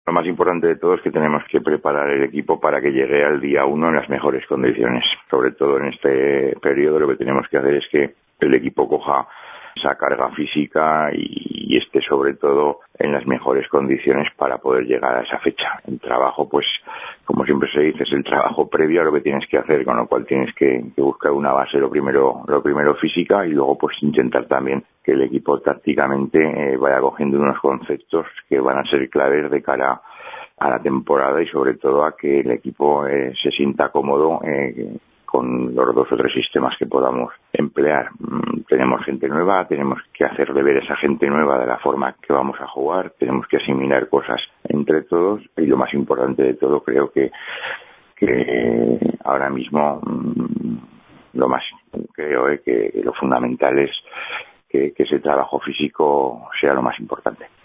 Lo más importante de todo es que tenemos que preparar el equipo para que llegue al día 1 en las mejores condiciones. Sobre todo en este periodo lo que tenemos que hacer es que el equipo coja esa carga física y esté sobre todo en las mejores condiciones para poder llegar a esa fecha. El trabajo, pues, como siempre se dice, es el trabajo previo a lo que tienes que hacer, con lo cual tienes que buscar una base, lo primero física, y luego pues intentar también que el equipo tácticamente vaya cogiendo unos conceptos que van a ser claves de cara a la temporada y sobre todo a que el equipo se sienta cómodo con los 2 o 3 sistemas que podamos emplear. Tenemos gente nueva, tenemos que hacerle ver a esa gente nueva de la forma que vamos a jugar, tenemos que asimilar cosas entre todos y lo más importante de todo creo que ahora mismo creo que lo fundamental es que ese trabajo físico sea lo más importante.